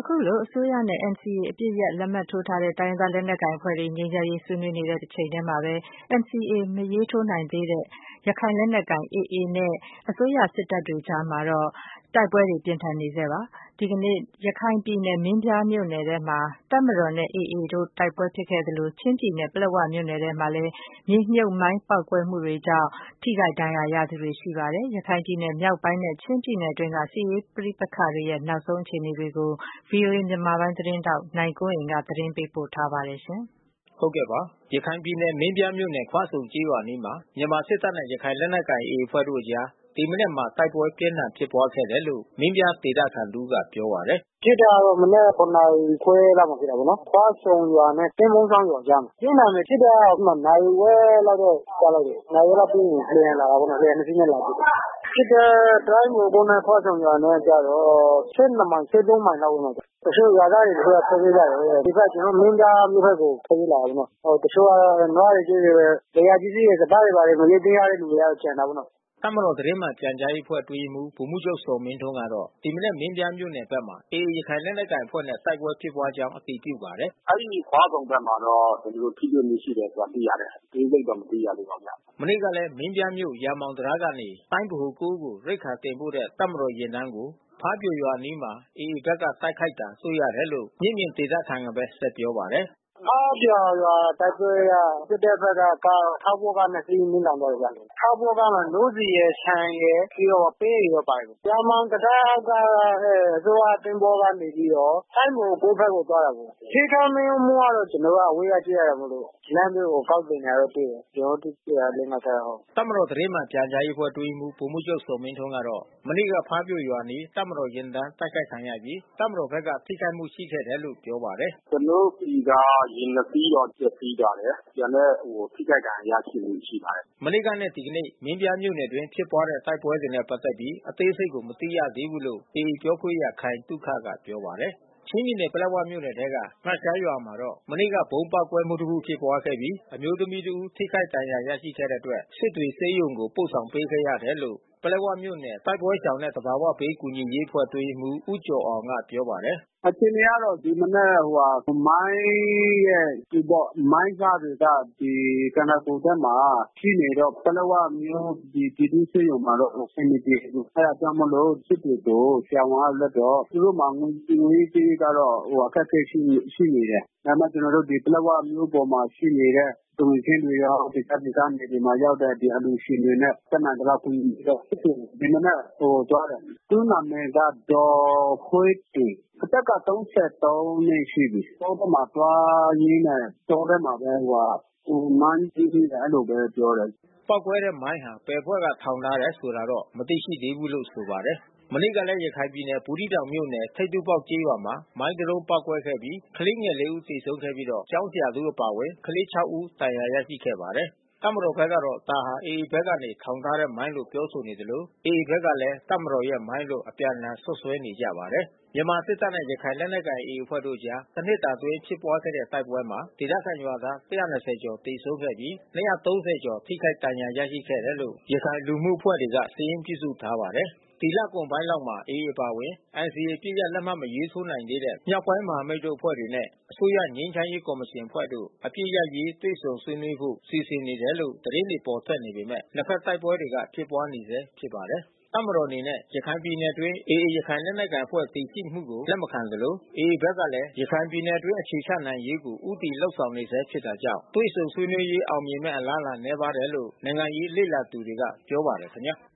အခုလိုအစိုးရနဲ့ NCA အပစ်ရပ်လက်မှတ်ထိုးထားတဲ့တိုင်းရင်းသားလက်နက်ကိုင်အဖွဲ့တွေငြိမ်းချမ်းရေးဆွေးနွေးနေတဲ့တစ်ချိန်တည်းမှာပဲ NCA မရေးထိုးနိုင်သေးတဲ့ရခိုင်လက်နက်ကိုင် AA နဲ့အစိုးရစစ်တပ်တွေကြားမှာတော့တိုက်ပွဲတွေပြင်းထန်နေဆဲပါ။ ဒီကနေ့ရခိုင်ပြည်နယ်မင်းပြားမြို့နယ်ထဲမှာတပ်မတော်နဲ့ AA တို့တိုက်ပွဲဖြစ်ခဲ့သလို ချင်းပြည်နယ်ပလက်ဝမြို့နယ်ထဲမှာလည်းမြေမြုပ်မိုင်းပေါက်ကွဲမှုတွေကြောင့်ထိခိုက်ဒဏ်ရာရသူတွေရှိပါတယ်။ ရခိုင်ပြည်နယ်မြောက်ပိုင်းနဲ့ချင်းပြည်နယ်တွင်းကစစ်ရေးပဋိပက္ခတွေရဲ့နောက်ဆုံးအခြေအနေတွေကို VOA မြန်မာပိုင်းသတင်းထောက်နိုင်ကွန်းအိန်ကသတင်းပေးပို့ထားပါတယ်။ဟုတ်ကဲ့ပါ။ ရခိုင်ပြည်နယ်မင်းပြားမြို့နယ်ခွဆုံကျေးရွာအနီးမှာမြန်မာစစ်တပ်နဲ့ရခိုင်လက်နက်ကိုင် AA အဖွဲ့တို့အကြားဒီမနက်မှာတိုက်ပွဲပြင်းထန်ဖြစ်ပွားခဲ့တယ်လို့မင်းပြားဒေသခံတဦးကပြောပါတယ်။ “ဖြစ်တာကတော့မနက် နာရီခွဲလောက်မှာဖြစ်တာပေါ့နော်။ ခွဆုံရွာနဲ့သင်းပုန်းချောင်းရွာကြားမှာ။ ပြင်းထန်တယ်ဖြစ်တာကနာရီဝက်လောက်တော့ကြာလိုက်တယ်။ နာရီဝက်လောက်ပြီးရင်ပြန်လာတာပေါ့နော်။ လျှပ်နှစ်စီးနဲ့လာပစ်တယ်။ ဖြစ်တဲ့တိုင်းဗဟိုကုန်းနဲ့ခွဆုံရွာနဲ့ကျတော့ မိုင် မိုင်လောက်ဝေးမယ်။ တချို့ရွာသားတွေထွက်ပြေးကြတယ်။ ဒီဘက်ကျွန်တော်တို့မင်းပြားမြို့ဘက်ကိုထွက်ပြေးလာတာပေါ့နော်။ တချို့ကတော့နွားတွေကျွဲတွေပဲ။ လယ်ယာပစ္စည်းတွေစပါးတွေဘာတွေမရိတ်သိမ်းရတဲ့လူတွေကတော့ကျန်တာပေါ့နော်။ ” တပ်မတော်သတင်းမှန်ပြန်ကြားရေးအဖွဲ့အတွင်းရေးမှူးဗိုလ်မှူးချုပ်ဇော်မင်းထွန်းကတော့ဒီမနက်မင်းပြားမြို့နယ်ဘက်မှာ AA ရခိုင်လက်နက်ကိုင်အဖွဲ့နဲ့တိုက်ပွဲဖြစ်ပွားကြောင်းအတည်ပြုပါတယ်။ “အဲဒီခွဆုံဘက်မှာတော့ကျွန်တော်တို့ထိတွေ့မှုရှိတယ်ဆိုတာသိရတယ်။ အသေးစိတ်တော့မသိရသေးပါဘူးဗျ။ ” မနေ့ကလည်းမင်းပြားမြို့ရာမောင်တံတားကနေတိုင်းဗဟို ကိုရိက္ခာတင်ပို့တဲ့တပ်မတော်ယာဉ်တန်းကို ဖားပြိုရွာအနီးမှာ AA ဘက်ကတိုက်ခိုက်တာတွေ့ရတယ်လို့မျက်မြင်ဒေသခံကပဲဆက်ပြောပါတယ်။ “ဖားပြိုရွာတိုက်ပွဲကစစ်တပ်ဘက်ကကားထောက်ပို့ကားနှစ်စီးမီးလောင်သွားတယ်ဗျ။ ထောက်ပို့ကားမှာနို့ဆီရယ်ဆန်ရယ်ပြီးတော့ပဲရယ်ပါတယ်။ ရာမောင်တံတားအောက်ကအစိုးရသင်္ဘောကနေပြီးတော့တိုင်းဗဟို ဘက်ကိုသွားတာပေါ့။ ထိခိုက်မှုကတော့ကျွန်တော်တို့အဝေးကကြည့်ရတာမို့လို့လမ်းဘေးကိုကောက်တင်တာတော့တွေ့တယ်။ ကျွန်တော်တို့တွေ့တာ ယောက်။တပ်မတော်သတင်းမှန်ပြန်ကြားရေးအဖွဲ့အတွင်းရေးမှူးဗိုလ်မှူးချုပ်ဇော်မင်းထွန်းကတော့မနေ့ကဖားပြိုရွာအနီးတပ်မတော်ယာဉ်တန်းတိုက်ခိုက်ခံရပြီးတပ်မတော်ဘက်ကထိခိုက်မှုရှိခဲ့တယ်လို့ပြောပါတယ်။ “ကျွန်တော်တို့ဆီကယာဉ်နှစ်စီးတော့ပျက်စီးသွားတယ်။ ကျန်တဲ့ထိခိုက်ဒဏ်ရာရရှိမှုရှိပါတယ်။” မနေ့ကနဲ့ဒီကနေ့မင်းပြားမြို့နယ်အတွင်းဖြစ်ပွားတဲ့တိုက်ပွဲတွေနဲ့ပက်သက်ပြီးအသေးစိတ်ကိုမသိရသေးဘူးလို့ AA ပြောခွင့်ရခိုင်သုခကပြောပါတယ်။ ချင်းပြည်နယ်ပလက်ဝမြို့နယ်ထဲကငရှားရွာမှာတော့မနေ့ကဗုံးပေါက်ကွဲမှုတခုဖြစ်ပွားခဲ့ပြီးအမျိုးသမီးတဦးထိခိုက်ဒဏ်ရာရရှိခဲ့တဲ့အတွက်စစ်တွေဆေးရုံကိုပို့ဆောင်ပေးခဲ့ရတယ်လို့ ပလက်ဝမြို့နယ်တိုက်ပွဲရှောင်နဲ့သဘာဝဘေးကူညီရေးအဖွဲ့အတွင်းရေးမှူးဦးကျော်အောင်ကပြောပါတယ်။ “အခြေအနေကတော့ဒီမနက်မိုင်းရဲ့ကျည်ပေါ့။ မိုင်းစတွေကခန္ဓာကိုယ်ထဲမှာထိနေတော့ပလက်ဝမြို့ပြည်သူ့ဆေးရုံမှာတော့အဆင်မပြေဘူး။ အဲတာကြောင့်မို့လို့စစ်တွေကိုဆရာဝန်ကလွှတ်တော့သူတို့မှာငွေရေးကြေးရေးကတော့အခက်ခဲရှိနေတယ်။ ဒါပေမဲ့ကျွန်တော်တို့ပလက်ဝမြို့ပေါ်မှာရှိနေတဲ့သူငယ်ချင်းတွေရောတခြားဒေသမြေတွေမှာရောက်တဲ့အလှူရှင်တွေနဲ့တတ်နိုင်သလောက်ကူညီပြီးတော့စစ်တွေကိုဒီမနက်သွားတယ်။ သူ့နာမည်ကဒေါ်ဟွေ့တင်။ အသက်က နှစ်ရှိပြီ။ တောထဲမှာသွားရင်းနဲ့တောထဲမှာပဲမိုင်းထိမိတယ်အဲဒီလိုပဲပြောတယ်။ ” ပေါက်ကွဲတဲ့မိုင်းဟာဘယ်အဖွဲ့ကထောင်ထားတယ်ဆိုတာတော့မသိရှိသေးဘူးလို့ဆိုပါတယ်။ မနေ့ကလည်းရခိုင်ပြည်နယ်ဘူးသီးတောင်မြို့နယ်ထိပ်တူးပေါက်ကျေးရွာမှာမိုင်းတစ်လုံးပေါက်ကွဲခဲ့ပြီးကလေးငယ် ဦးသေဆုံးခဲ့ပြီးကျောင်းဆရာတဦးအပါအဝင်ကလေး ဦးဒဏ်ရာရရှိခဲ့ပါတယ်။ တပ်မတော်ဘက်ကတော့ဒါဟာ AA ဘက်ကနေထောင်ထားတဲ့မိုင်းလို့ပြောဆိုနေသလို AA ဘက်ကလည်းတပ်မတော်ရဲ့မိုင်းလို့အပြန်အလှန်စွပ်စွဲနေကြပါတယ်။ မြန်မာစစ်တပ်နဲ့ရခိုင်လက်နက်ကိုင် AA အဖွဲ့တို့အကြားတနှစ်တာအတွင်းဖြစ်ပွားခဲ့တဲ့တိုက်ပွဲမှာဒေသခံရွာသား ကျော်သေဆုံးခဲ့ပြီး ကျော်ထိခိုက်ဒဏ်ရာရရှိခဲ့တယ်လို့ ရခိုင်လူမှုအဖွဲ့တွေကစာရင်းပြုစုထားပါတယ်။ ဒီလကုန်ပိုင်းလောက်မှာ AA အပါအဝင် NCA အပစ်ရပ်လက်မှတ်မရေးထိုးနိုင်သေးတဲ့မြောက်ပိုင်းမဟာမိတ်တို့အဖွဲ့တွေနဲ့ အစိုးရငြိမ်းချမ်းရေးကော်မရှင်အဖွဲ့တို့ အပစ်ရပ်ရေးတွေ့ဆုံဆွေးနွေးဖို့စီစဉ်နေတယ်လို့သတင်းတွေပေါ်ထွက်နေပေမဲ့ နှစ်ဘက်တိုက်ပွဲတွေကဖြစ်ပွားနေဆဲဖြစ်ပါတယ်။ တပ်မတော်အနေနဲ့ရခိုင်ပြည်နယ်အတွင်းAAရခိုင်လက်နက်ကိုင်အဖွဲ့တည်ရှိမှုကိုလက်မခံသလို AAဘက်ကလည်းရခိုင်ပြည်နယ်အတွင်းအခြေချနိုင်ရေးကိုဦးတည်လုပ်ဆောင်နေဆဲဖြစ်တာကြောင့်တွေ့ဆုံဆွေးနွေးရေးအောင်မြင်မဲ့အလားအလာနည်းပါးတယ်လို့နိုင်ငံရေးလေ့လာသူတွေကပြောပါတယ်ခင်ဗျာ။